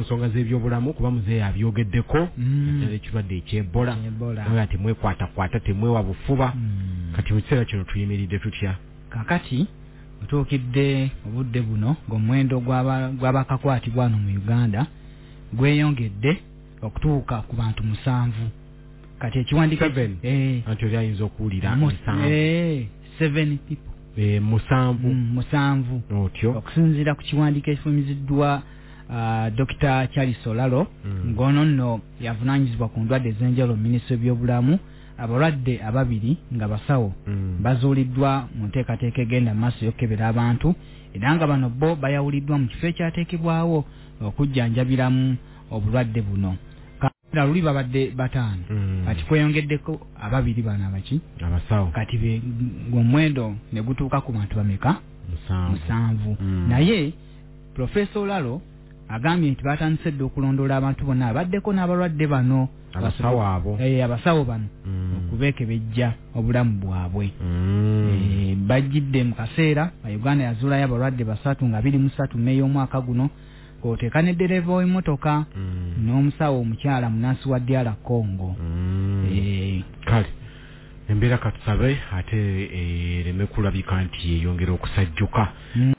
nsonga z'ebyobulamu kuba muzeeyi abyogeddeko ekirala ekirwadde eky'Ebola nga temwekwatakwata temwewa bufuba kati mu kiseera kino tuyimiridde tutya kakati otuukidde obudde buno ng'omuwendo gw'abakakwatibwa wano mu Uganda gweyongedde okutuuka ku bantu 7 kati ekiwandiiko 7 anti oli ayinza okuwulira 7 people 7 otyo okusinziira ku kiwandiiko ekifumiziddwa Dr. Charles Olalo ng'ono nno yavunaanyizibwa ku ndwadde ez'enjawulo mu minisitule by'obulamu abalwadde 2 nga basawo bazuuliddwa mu nteekateeka egenda maaso y'okukebera abantu era nga bano bo bayawuliddwa mu kifo ekyateekebwawo okujjanjabiramu obulwadde buno kati luli babadde 5 kati kweyongeddeko 2 bano abasawo kati omuwendo ne gutuuka ku bantu bameka 7 naye Professor Olalo agambye nti batandise dde okulondoola abantu bonna abaddeko n'abalwadde bano abasawo bano okubeekebejja obulamu bwabwe bajjidde mu kaseera Uganda yazuulayo abalwadde 3 nga 23 Meeyi omwaka guno kwoteeka ne ddereeva w'emmotoka n'omusawo omukyala munaasi wa DR Congo kale embeera katusabe ate ereme kulabika nti yeyongera okusajjuka